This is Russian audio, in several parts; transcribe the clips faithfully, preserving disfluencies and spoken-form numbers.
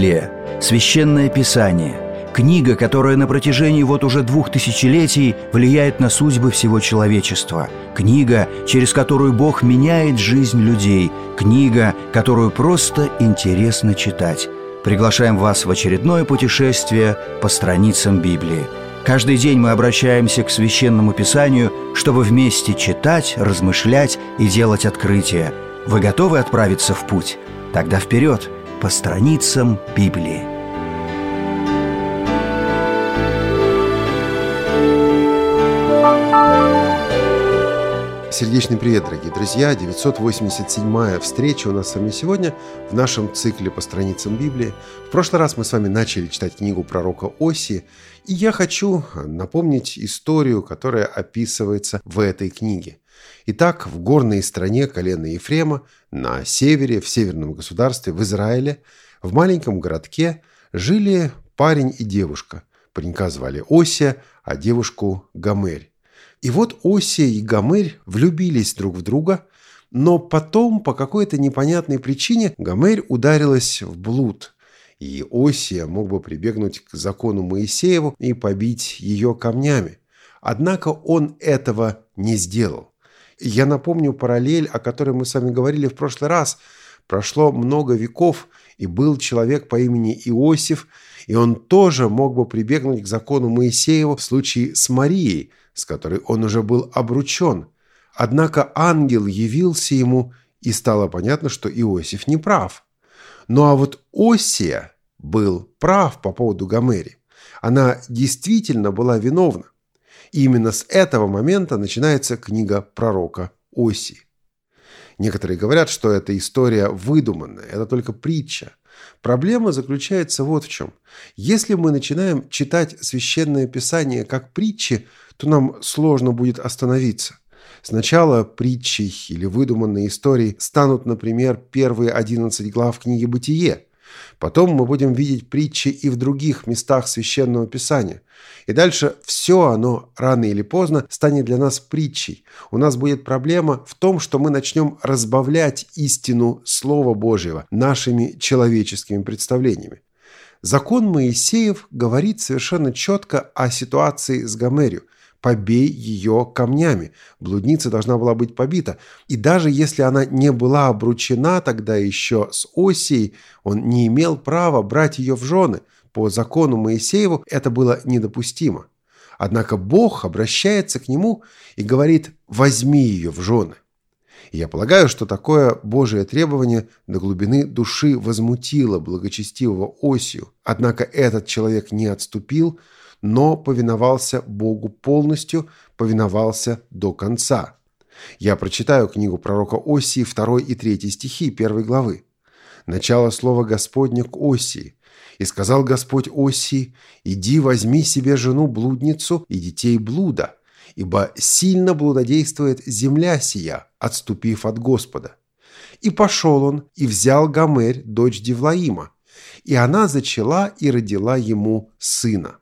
Библия – священное писание, книга, которая на протяжении вот уже двух тысячелетий влияет на судьбы всего человечества, книга, через которую Бог меняет жизнь людей, книга, которую просто интересно читать. Приглашаем вас в очередное путешествие по страницам Библии. Каждый день мы обращаемся к Священному Писанию, чтобы вместе читать, размышлять и делать открытия. Вы готовы отправиться в путь? Тогда вперед, по страницам Библии. Сердечный привет, дорогие друзья! девятьсот восемьдесят седьмая встреча у нас с вами сегодня в нашем цикле по страницам Библии. В прошлый раз мы с вами начали читать книгу пророка Осии, и я хочу напомнить историю, которая описывается в этой книге. Итак, в горной стране колена Ефрема, на севере, в северном государстве, в Израиле, в маленьком городке жили парень и девушка. Паренька звали Осия, а девушку Гомерь. И вот Осия и Гомерь влюбились друг в друга, но потом по какой-то непонятной причине Гомерь ударилась в блуд, и Осия мог бы прибегнуть к закону Моисееву и побить ее камнями. Однако он этого не сделал. Я напомню параллель, о которой мы с вами говорили в прошлый раз. Прошло много веков, и был человек по имени Иосиф, и он тоже мог бы прибегнуть к закону Моисееву в случае с Марией, с которой он уже был обручен. Однако ангел явился ему, и стало понятно, что Иосиф не прав. Ну а вот Осия был прав по поводу Гомери. Она действительно была виновна. И именно с этого момента начинается книга пророка Осии. Некоторые говорят, что эта история выдуманная, это только притча. Проблема заключается вот в чем. Если мы начинаем читать Священное Писание как притчи, то нам сложно будет остановиться. Сначала притчей или выдуманной историей станут, например, первые одиннадцать глав книги «Бытие». Потом мы будем видеть притчи и в других местах Священного Писания. И дальше все оно рано или поздно станет для нас притчей. У нас будет проблема в том, что мы начнем разбавлять истину Слова Божьего нашими человеческими представлениями. Закон Моисеев говорит совершенно четко о ситуации с Гомерью. Побей ее камнями. Блудница должна была быть побита. И даже если она не была обручена тогда еще с Осией, он не имел права брать ее в жены. По закону Моисееву это было недопустимо. Однако Бог обращается к нему и говорит: «Возьми ее в жены». И я полагаю, что такое Божие требование до глубины души возмутило благочестивого Осию. Однако этот человек не отступил, но повиновался Богу полностью, повиновался до конца. Я прочитаю книгу пророка Осии, второй и третий стихи первой главы. Начало слова Господня к Осии. «И сказал Господь Осии: иди, возьми себе жену-блудницу и детей блуда, ибо сильно блудодействует земля сия, отступив от Господа. И пошел он, и взял Гомерь, дочь Девлаима, и она зачала и родила ему сына».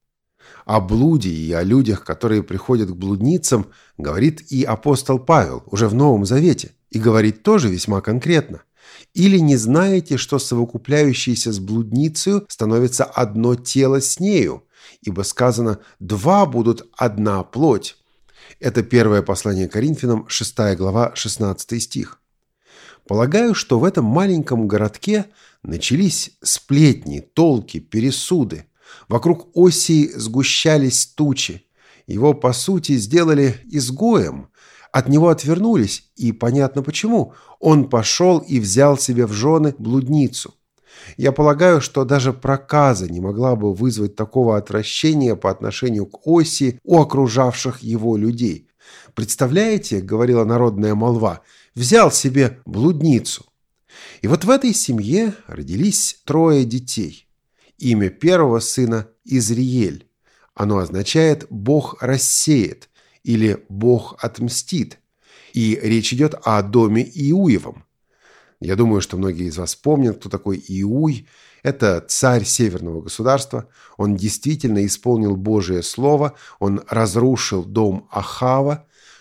О блуде и о людях, которые приходят к блудницам, говорит и апостол Павел уже в Новом Завете, и говорит тоже весьма конкретно. «Или не знаете, что совокупляющийся с блудницею становится одно тело с нею? Ибо сказано: два будут одна плоть». Это первое послание Коринфянам, шестая глава, шестнадцатый стих. Полагаю, что в этом маленьком городке начались сплетни, толки, пересуды. Вокруг Осии сгущались тучи. Его, по сути, сделали изгоем. От него отвернулись, и понятно почему. Он пошел и взял себе в жены блудницу. Я полагаю, что даже проказа не могла бы вызвать такого отвращения по отношению к Осии у окружавших его людей. «Представляете, — говорила народная молва, — взял себе блудницу». И вот в этой семье родились трое детей. Имя первого сына – Изриель. Оно означает «Бог рассеет» или «Бог отмстит». И речь идет о доме Иуевом. Я думаю, что многие из вас помнят, кто такой Иуй. Это царь северного государства. Он действительно исполнил Божие слово. Он разрушил дом Ахава.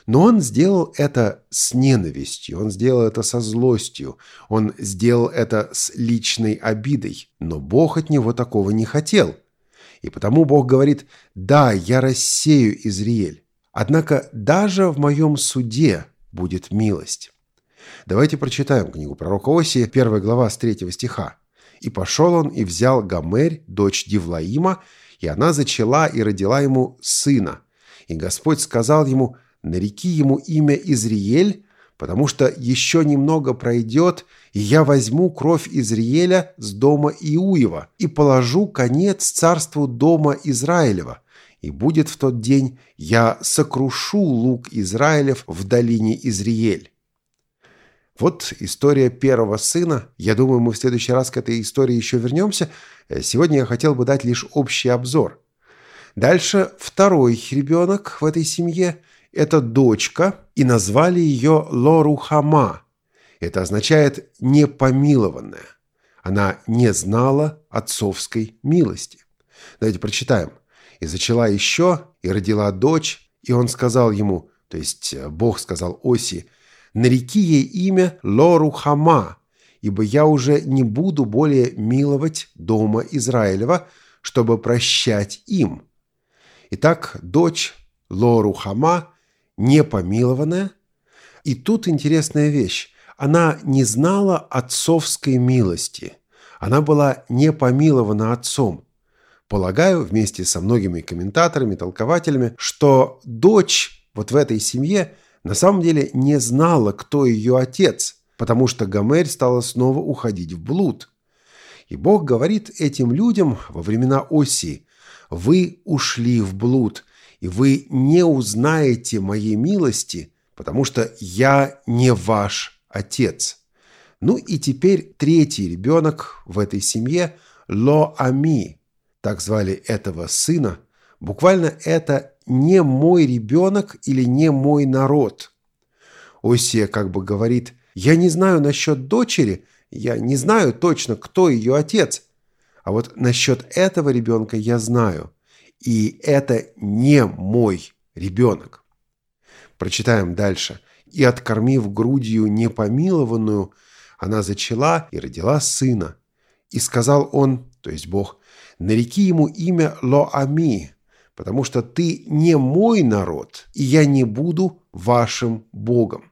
Но он сделал это с ненавистью, он сделал это со злостью, он сделал это с личной обидой. Но Бог от него такого не хотел. И потому Бог говорит: «Да, я рассею Изриэль, однако даже в моем суде будет милость». Давайте прочитаем книгу пророка Осии, первая глава с третьего стиха. «И пошел он и взял Гомерь, дочь Дивлаима, и она зачала и родила ему сына. И Господь сказал ему: нареки ему имя Изриэль, потому что еще немного пройдет, и я возьму кровь Изриэля с дома Иуева и положу конец царству дома Израилева. И будет в тот день, я сокрушу лук Израилев в долине Изриэль». Вот история первого сына. Я думаю, мы в следующий раз к этой истории еще вернемся. Сегодня я хотел бы дать лишь общий обзор. Дальше второй ребенок в этой семье – это дочка, и назвали ее Ло-Рухама. Это означает «непомилованная». Она не знала отцовской милости. Давайте прочитаем. «И зачала еще, и родила дочь, и он сказал ему», то есть Бог сказал Осии: «нареки ей имя Ло-Рухама, ибо я уже не буду более миловать дома Израилева, чтобы прощать им». Итак, дочь Ло-Рухама непомилованная. И тут интересная вещь. Она не знала отцовской милости. Она была не помилована отцом. Полагаю, вместе со многими комментаторами, толкователями, что дочь вот в этой семье на самом деле не знала, кто ее отец, потому что Гомерь стала снова уходить в блуд. И Бог говорит этим людям во времена Осии: «Вы ушли в блуд, и вы не узнаете моей милости, потому что я не ваш отец». Ну и теперь третий ребенок в этой семье – Ло-Ами. Так звали этого сына. Буквально это «не мой ребенок» или «не мой народ». Осия как бы говорит: «Я не знаю насчет дочери, я не знаю точно, кто ее отец, а вот насчет этого ребенка я знаю. И это не мой ребенок». Прочитаем дальше. «И, откормив грудью непомилованную, она зачала и родила сына. И сказал он, то есть Бог: нареки ему имя Ло-Ами, потому что ты не мой народ, и я не буду вашим Богом».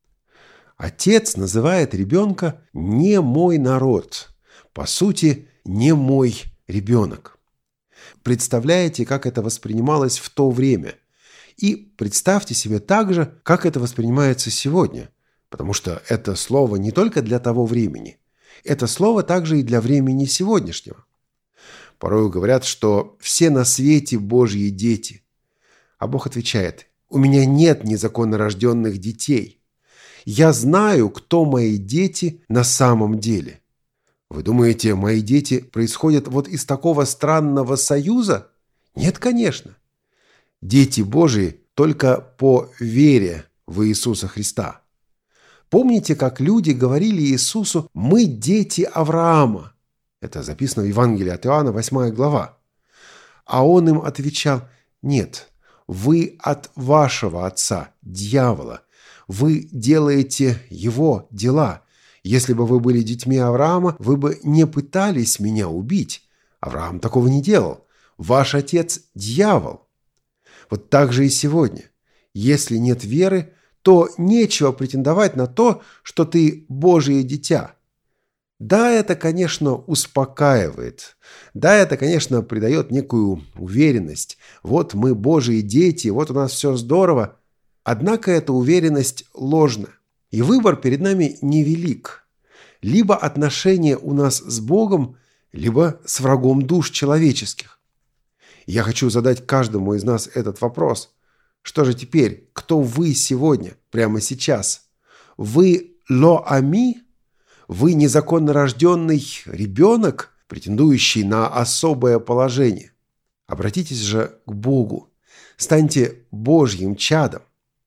Отец называет ребенка «не мой народ», по сути, «не мой ребенок». Представляете, как это воспринималось в то время? И представьте себе также, как это воспринимается сегодня, потому что это слово не только для того времени, это слово также и для времени сегодняшнего. Порой говорят, что все на свете Божьи дети. А Бог отвечает: «У меня нет незаконно рожденных детей. Я знаю, кто мои дети на самом деле». Вы думаете, мои дети происходят вот из такого странного союза? Нет, конечно. Дети Божии только по вере в Иисуса Христа. Помните, как люди говорили Иисусу: «Мы дети Авраама». Это записано в Евангелии от Иоанна, восьмая глава. А он им отвечал: «Нет, вы от вашего отца, дьявола. Вы делаете его дела. Если бы вы были детьми Авраама, вы бы не пытались меня убить. Авраам такого не делал. Ваш отец – дьявол». Вот так же и сегодня. Если нет веры, то нечего претендовать на то, что ты Божие дитя. Да, это, конечно, успокаивает. Да, это, конечно, придает некую уверенность. Вот мы Божьи дети, вот у нас все здорово. Однако эта уверенность ложна. И выбор перед нами невелик. Либо отношения у нас с Богом, либо с врагом душ человеческих. Я хочу задать каждому из нас этот вопрос. Что же теперь? Кто вы сегодня, прямо сейчас? Вы Ло-Ами? Вы незаконно рожденный ребенок, претендующий на особое положение? Обратитесь же к Богу. Станьте Божьим чадом.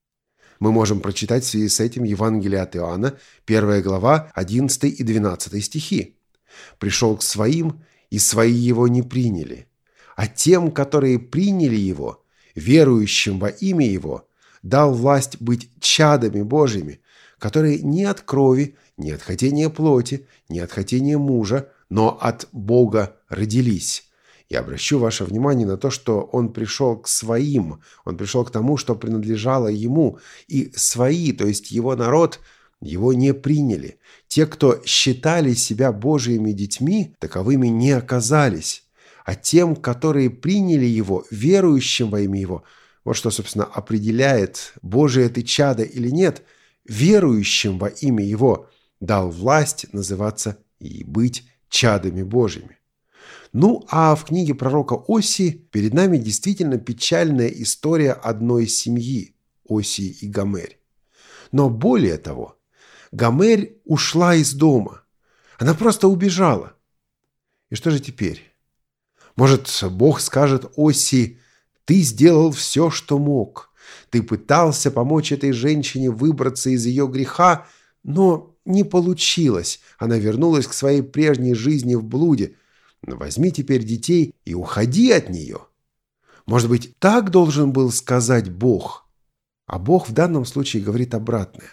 Мы можем прочитать в связи с этим Евангелие от Иоанна, первая глава, одиннадцатый и двенадцатый стихи. «Пришел к своим, и свои его не приняли. А тем, которые приняли его, верующим во имя его, дал власть быть чадами Божьими, которые не от крови, не от хотения плоти, не от хотения мужа, но от Бога родились. Я обращу ваше внимание на то, что он пришел к своим, он пришел к тому, что принадлежало ему, и свои, то есть его народ, его не приняли. Те, кто считали себя Божьими детьми, таковыми не оказались. А тем, которые приняли его, верующим во имя его, вот что, собственно, определяет, Божие ты чадо или нет, верующим во имя его дал власть называться и быть чадами Божьими. Ну, а в книге пророка Осии перед нами действительно печальная история одной семьи – Осии и Гомерь. Но более того, Гомерь ушла из дома. Она просто убежала. И что же теперь? Может, Бог скажет Осии: «Ты сделал все, что мог. Ты пытался помочь этой женщине выбраться из ее греха, но не получилось. Она вернулась к своей прежней жизни в блуде. Но возьми теперь детей и уходи от нее». Может быть, так должен был сказать Бог? А Бог в данном случае говорит обратное.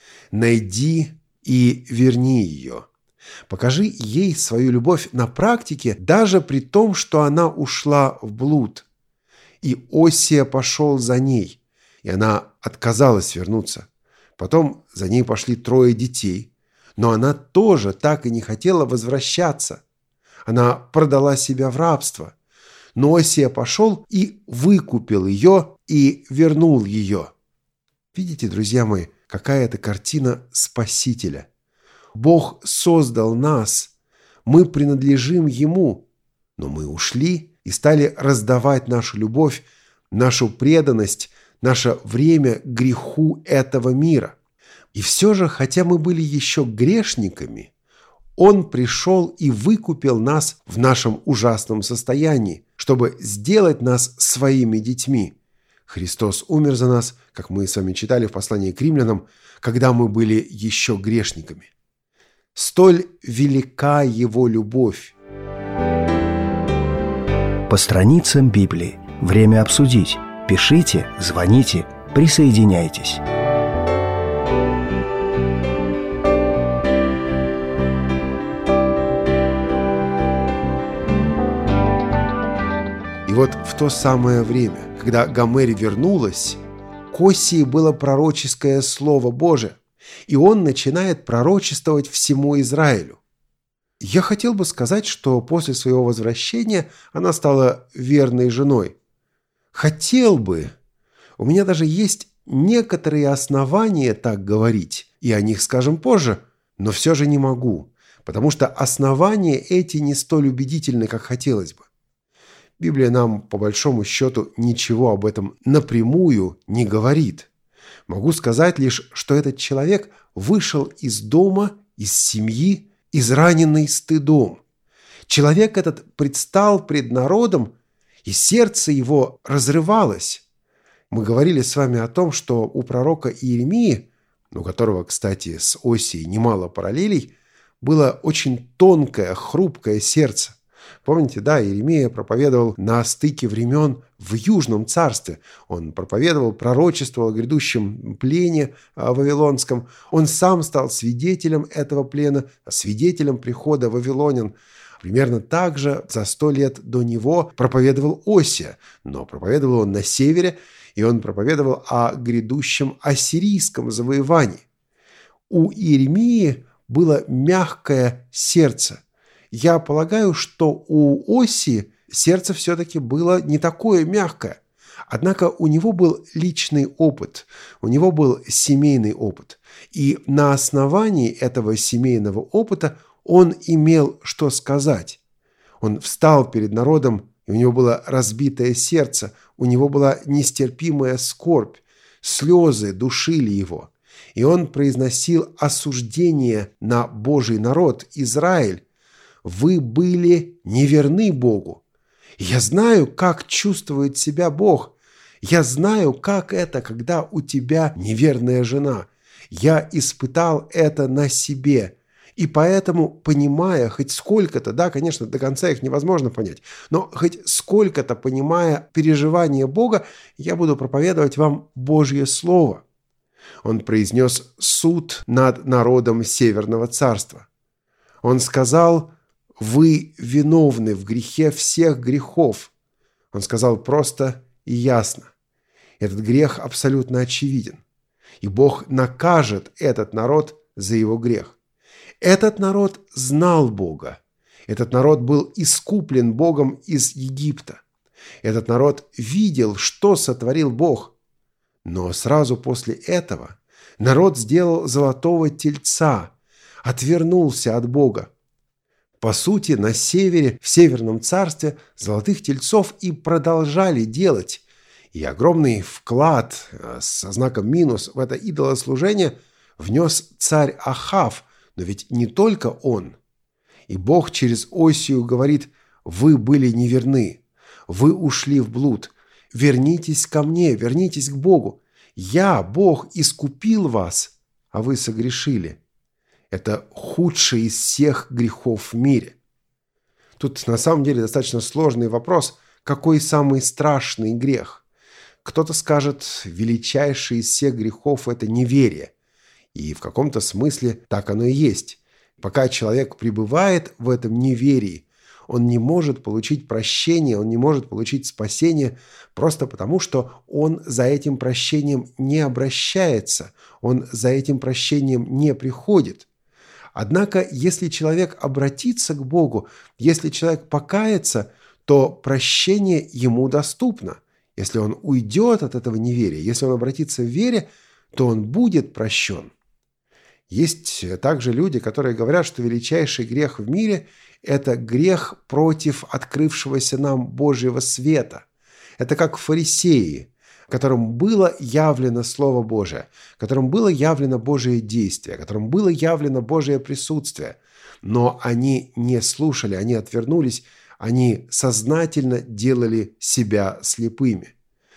«Найди и верни ее. Покажи ей свою любовь на практике, даже при том, что она ушла в блуд». И Осия пошел за ней, и она отказалась вернуться. Потом за ней пошли трое детей, но она тоже так и не хотела возвращаться. Она продала себя в рабство. Но Осия пошел и выкупил ее и вернул ее. Видите, друзья мои, какая это картина Спасителя. Бог создал нас, мы принадлежим Ему, но мы ушли и стали раздавать нашу любовь, нашу преданность, наше время греху этого мира. И все же, хотя мы были еще грешниками, Он пришел и выкупил нас в нашем ужасном состоянии, чтобы сделать нас своими детьми. Христос умер за нас, как мы с вами читали в послании к римлянам, когда мы были еще грешниками. Столь велика Его любовь. По страницам Библии. Время обсудить. Пишите, звоните, присоединяйтесь. И вот в то самое время, когда Гомерь вернулась, к Осии было пророческое слово Божие, и он начинает пророчествовать всему Израилю. Я хотел бы сказать, что после своего возвращения она стала верной женой. Хотел бы. У меня даже есть некоторые основания так говорить, и о них скажем позже, но все же не могу, потому что основания эти не столь убедительны, как хотелось бы. Библия нам, по большому счету, ничего об этом напрямую не говорит. Могу сказать лишь, что этот человек вышел из дома, из семьи, израненный стыдом. Человек этот предстал пред народом, и сердце его разрывалось. Мы говорили с вами о том, что у пророка Иеремии, у которого, кстати, с Осией немало параллелей, было очень тонкое, хрупкое сердце. Помните, да, Иеремия проповедовал на стыке времен в Южном царстве. Он проповедовал, пророчествовал о грядущем плене вавилонском. Он сам стал свидетелем этого плена, свидетелем прихода вавилонян. Примерно так же за сто лет до него проповедовал Осия, но проповедовал он на севере, и он проповедовал о грядущем ассирийском завоевании. У Иеремии было мягкое сердце. Я полагаю, что у Осии сердце все-таки было не такое мягкое. Однако у него был личный опыт, у него был семейный опыт. И на основании этого семейного опыта он имел что сказать. Он встал перед народом, и у него было разбитое сердце, у него была нестерпимая скорбь, слезы душили его. И он произносил осуждение на Божий народ, Израиль. Вы были неверны Богу. Я знаю, как чувствует себя Бог. Я знаю, как это, когда у тебя неверная жена. Я испытал это на себе. И поэтому, понимая хоть сколько-то, да, конечно, до конца их невозможно понять, но хоть сколько-то понимая переживания Бога, я буду проповедовать вам Божье Слово. Он произнес суд над народом Северного Царства. Он сказал: «Вы виновны в грехе всех грехов». Он сказал просто и ясно. Этот грех абсолютно очевиден. И Бог накажет этот народ за его грех. Этот народ знал Бога. Этот народ был искуплен Богом из Египта. Этот народ видел, что сотворил Бог. Но сразу после этого народ сделал золотого тельца, отвернулся от Бога. По сути, на севере, в Северном Царстве, золотых тельцов и продолжали делать. И огромный вклад со знаком минус в это идолослужение внес царь Ахав, но ведь не только он. И Бог через Осию говорит: «Вы были неверны, вы ушли в блуд, вернитесь ко мне, вернитесь к Богу. Я, Бог, искупил вас, а вы согрешили». Это худший из всех грехов в мире. Тут на самом деле достаточно сложный вопрос, какой самый страшный грех. Кто-то скажет, величайший из всех грехов – это неверие. И в каком-то смысле так оно и есть. Пока человек пребывает в этом неверии, он не может получить прощение, он не может получить спасение просто потому, что он за этим прощением не обращается, он за этим прощением не приходит. Однако, если человек обратится к Богу, если человек покается, то прощение ему доступно. Если он уйдет от этого неверия, если он обратится в вере, то он будет прощен. Есть также люди, которые говорят, что величайший грех в мире – это грех против открывшегося нам Божьего света. Это как фарисеи, которым было явлено Слово Божие, которым было явлено Божие действие, которым было явлено Божие присутствие. Но они не слушали, они отвернулись, они сознательно делали себя слепыми.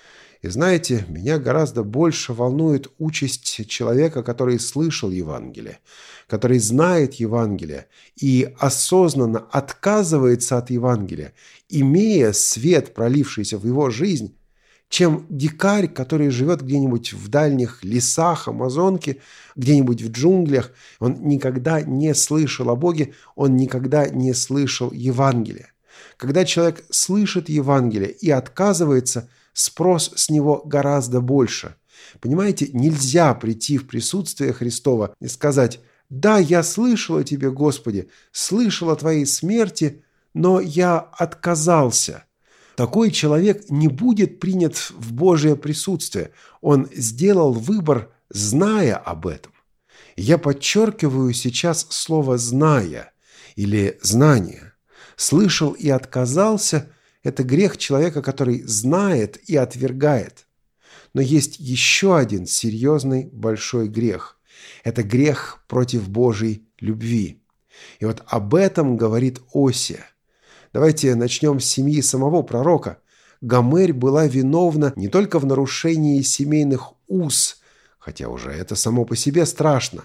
И знаете, меня гораздо больше волнует участь человека, который слышал Евангелие, который знает Евангелие и осознанно отказывается от Евангелия, имея свет, пролившийся в его жизнь, чем дикарь, который живет где-нибудь в дальних лесах Амазонки, где-нибудь в джунглях. Он никогда не слышал о Боге, он никогда не слышал Евангелия. Когда человек слышит Евангелие и отказывается, спрос с него гораздо больше. Понимаете, нельзя прийти в присутствие Христова и сказать: «Да, я слышал о Тебе, Господи, слышал о Твоей смерти, но я отказался». Такой человек не будет принят в Божие присутствие. Он сделал выбор, зная об этом. Я подчеркиваю сейчас слово «зная» или «знание». Слышал и отказался – это грех человека, который знает и отвергает. Но есть еще один серьезный большой грех. Это грех против Божьей любви. И вот об этом говорит Осия. Давайте начнем с семьи самого пророка. Гомерь была виновна не только в нарушении семейных уз, хотя уже это само по себе страшно.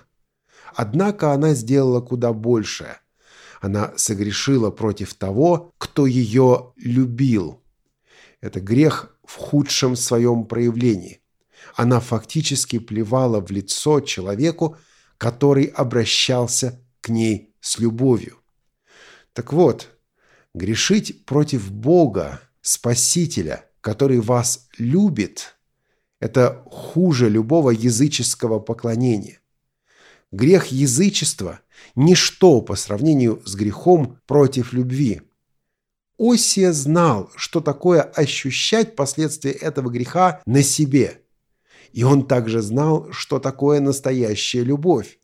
Однако она сделала куда большее. Она согрешила против того, кто ее любил. Это грех в худшем своем проявлении. Она фактически плевала в лицо человеку, который обращался к ней с любовью. Так вот, грешить против Бога, Спасителя, который вас любит, это хуже любого языческого поклонения. Грех язычества – ничто по сравнению с грехом против любви. Осия знал, что такое ощущать последствия этого греха на себе. И он также знал, что такое настоящая любовь.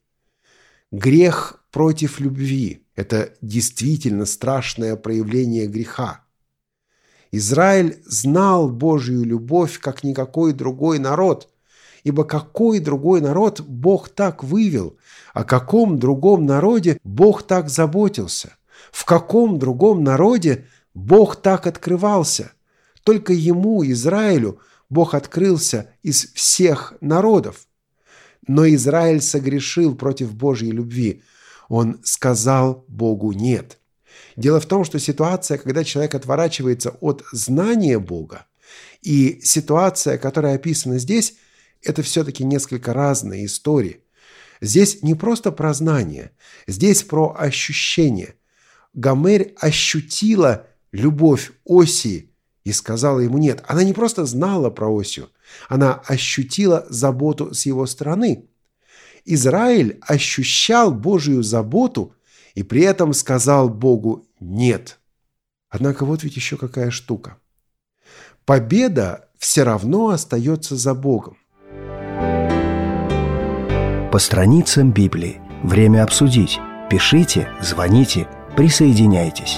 Грех против любви – это действительно страшное проявление греха. Израиль знал Божью любовь, как никакой другой народ. Ибо какой другой народ Бог так вывел? О каком другом народе Бог так заботился? В каком другом народе Бог так открывался? Только ему, Израилю, Бог открылся из всех народов. Но Израиль согрешил против Божьей любви. Он сказал Богу «нет». Дело в том, что ситуация, когда человек отворачивается от знания Бога, и ситуация, которая описана здесь, это все-таки несколько разные истории. Здесь не просто про знание, здесь про ощущение. Гомерь ощутила любовь Осии и сказала ему «нет». Она не просто знала про Осию, она ощутила заботу с его стороны. Израиль ощущал Божию заботу и при этом сказал Богу «нет». Однако вот ведь еще какая штука. Победа все равно остается за Богом. По страницам Библии. Время обсудить. Пишите, звоните, присоединяйтесь.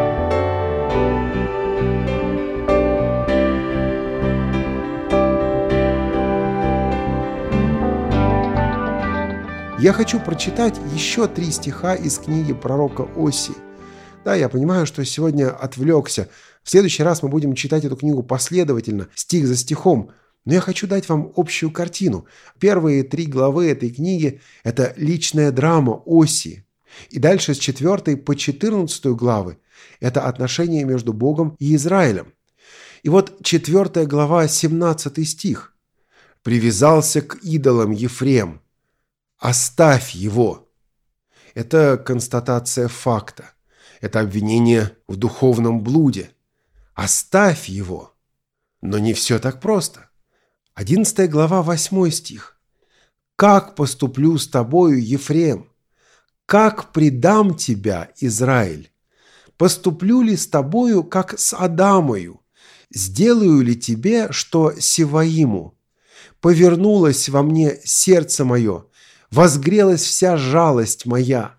Я хочу прочитать еще три стиха из книги пророка Осии. Да, я понимаю, что сегодня отвлекся. В следующий раз мы будем читать эту книгу последовательно, стих за стихом. Но я хочу дать вам общую картину. Первые три главы этой книги – это личная драма Осии. И дальше с четвёртой по четырнадцатую главы – это отношения между Богом и Израилем. И вот четвёртая глава, семнадцатый стих. «Привязался к идолам Ефрем. Оставь его». Это констатация факта. Это обвинение в духовном блуде. Оставь его. Но не все так просто. Одиннадцатая глава, восьмой стих. «Как поступлю с тобою, Ефрем? Как предам тебя, Израиль? Поступлю ли с тобою, как с Адамою? Сделаю ли тебе, что Севаиму? Повернулось во мне сердце мое, возгрелась вся жалость моя».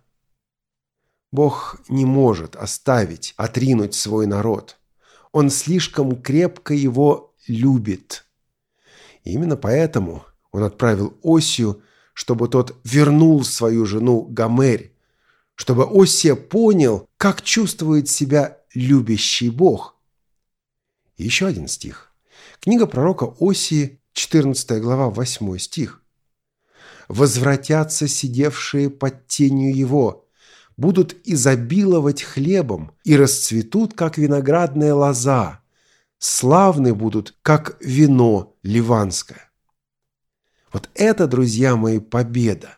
Бог не может оставить, отринуть свой народ. Он слишком крепко его любит. И именно поэтому он отправил Осию, чтобы тот вернул свою жену Гомерь, чтобы Осия понял, как чувствует себя любящий Бог. И еще один стих. Книга пророка Осии, четырнадцатая глава, восьмой стих. «Возвратятся сидевшие под тенью его, будут изобиловать хлебом и расцветут, как виноградная лоза, славны будут, как вино ливанское». Вот это, друзья мои, победа.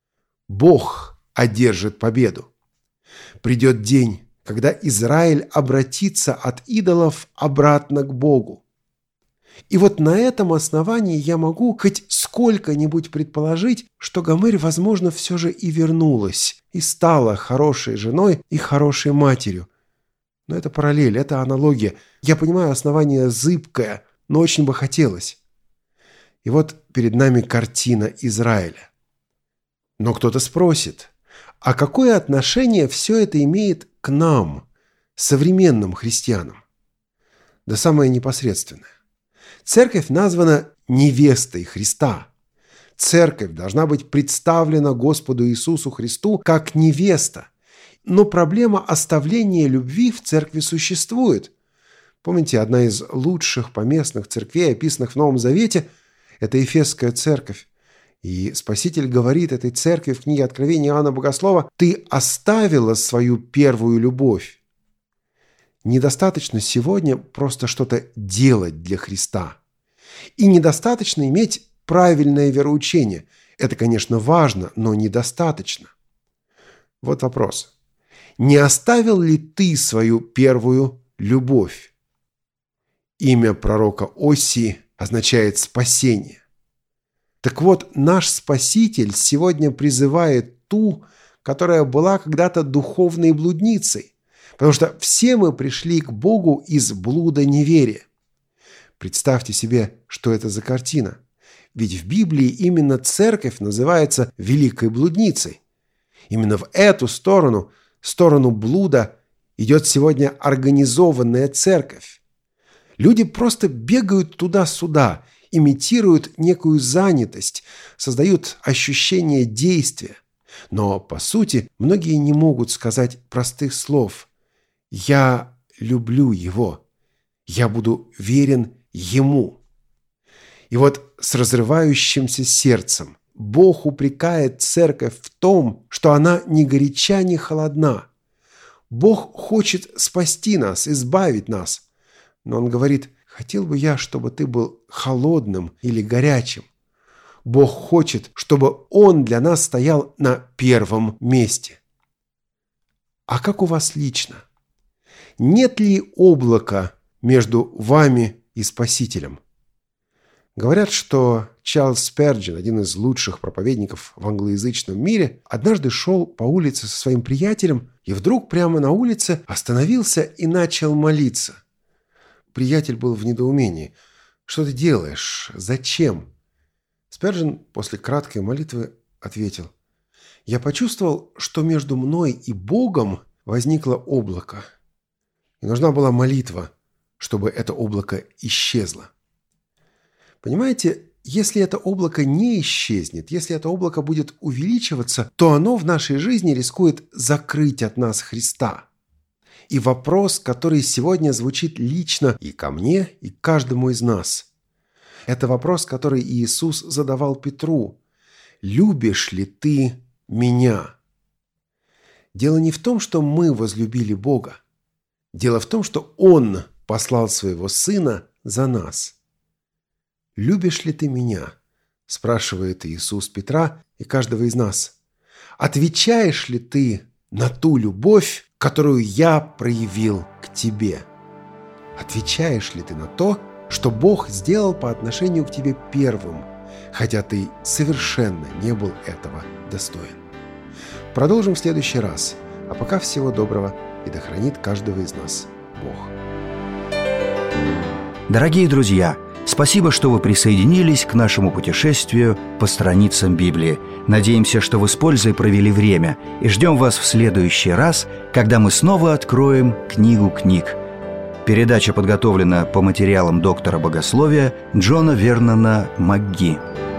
Бог одержит победу. Придет день, когда Израиль обратится от идолов обратно к Богу. И вот на этом основании я могу хоть сколько-нибудь предположить, что Гомерь, возможно, все же и вернулась, и стала хорошей женой и хорошей матерью. Но это параллель, это аналогия. Я понимаю, основание зыбкое, но очень бы хотелось. И вот перед нами картина Израиля. Но кто-то спросит, а какое отношение все это имеет к нам, современным христианам? Да самое непосредственное. Церковь названа невестой Христа. Церковь должна быть представлена Господу Иисусу Христу как невеста. Но проблема оставления любви в церкви существует. Помните, одна из лучших поместных церквей, описанных в Новом Завете, это Ефесская церковь. И Спаситель говорит этой церкви в книге Откровения Иоанна Богослова: «Ты оставила свою первую любовь». Недостаточно сегодня просто что-то делать для Христа. И недостаточно иметь правильное вероучение. Это, конечно, важно, но недостаточно. Вот вопрос. Не оставил ли ты свою первую любовь? Имя пророка Осии означает «спасение». Так вот, наш Спаситель сегодня призывает ту, которая была когда-то духовной блудницей, потому что все мы пришли к Богу из блуда неверия. Представьте себе, что это за картина. Ведь в Библии именно церковь называется великой блудницей. Именно в эту сторону, сторону блуда, идет сегодня организованная церковь. Люди просто бегают туда-сюда, имитируют некую занятость, создают ощущение действия. Но, по сути, многие не могут сказать простых слов: «Я люблю его, я буду верен ему». И вот с разрывающимся сердцем Бог упрекает церковь в том, что она ни горяча, ни холодна. Бог хочет спасти нас, избавить нас. Но Он говорит: хотел бы я, чтобы ты был холодным или горячим. Бог хочет, чтобы Он для нас стоял на первом месте. А как у вас лично? Нет ли облака между вами и Спасителем? Говорят, что Чарльз Сперджин, один из лучших проповедников в англоязычном мире, однажды шел по улице со своим приятелем и вдруг прямо на улице остановился и начал молиться. Приятель был в недоумении. «Что ты делаешь? Зачем?» Сперджин после краткой молитвы ответил: «Я почувствовал, что между мной и Богом возникло облако. И нужна была молитва, чтобы это облако исчезло». Понимаете, если это облако не исчезнет, если это облако будет увеличиваться, то оно в нашей жизни рискует закрыть от нас Христа. И вопрос, который сегодня звучит лично и ко мне, и к каждому из нас, это вопрос, который Иисус задавал Петру: «Любишь ли ты меня?» Дело не в том, что мы возлюбили Бога. Дело в том, что Он послал Своего Сына за нас. «Любишь ли ты меня?» – спрашивает Иисус Петра и каждого из нас. «Отвечаешь ли ты на ту любовь, которую я проявил к тебе? Отвечаешь ли ты на то, что Бог сделал по отношению к тебе первым, хотя ты совершенно не был этого достоин?» Продолжим в следующий раз. А пока всего доброго, и да хранит каждого из нас Бог. Дорогие друзья, спасибо, что вы присоединились к нашему путешествию по страницам Библии. Надеемся, что вы с пользой провели время, и ждем вас в следующий раз, когда мы снова откроем книгу книг. Передача подготовлена по материалам доктора богословия Джона Вернона МакГи.